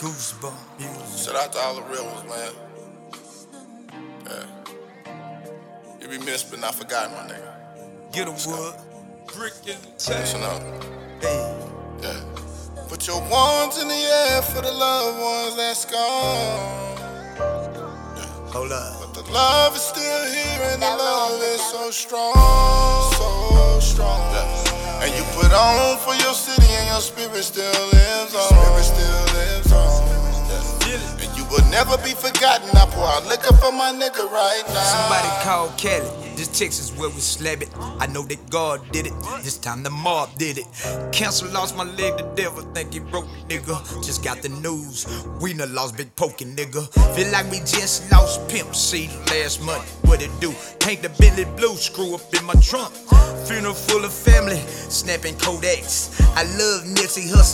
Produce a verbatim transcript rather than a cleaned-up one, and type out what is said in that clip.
Goosebumps music. Shout out to all the real ones, man. Yeah. You be missed but not forgotten, my nigga. Get a wood, brick in the tank. Listen up. Hey. Yeah. Put your wands in the air for the loved ones that's gone. Hold up. But the love is still here and the love is so strong, so strong. Yeah. And you put on for your city and your spirit still lives on. Spirit still lives on. Yeah. And you will never be forgotten. I pour out liquor for my nigga right now. Somebody call Kelly. This Texas where we slab it. I know that God did it. This time the mob did it. Cancer lost my leg, the devil think he broke me, nigga. Just got the news. We done lost Big Pokey, nigga. Feel like we just lost Pimp C last month. What it do? Paint the Bentley blue, screw up in my trunk. Funeral full of family, snapping Kodaks. I love Nipsey Hussle.